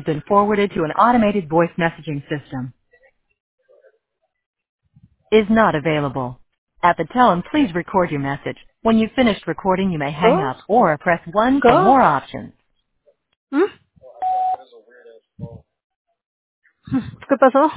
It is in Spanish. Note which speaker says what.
Speaker 1: been forwarded to an automated voice messaging system. Is not available. At the tone, please record your message. When you've finished recording, you may hang
Speaker 2: ¿Go?
Speaker 1: up or press 1 for
Speaker 2: ¿Go?
Speaker 1: more options.
Speaker 2: ¿Mm? ¿Qué pasó?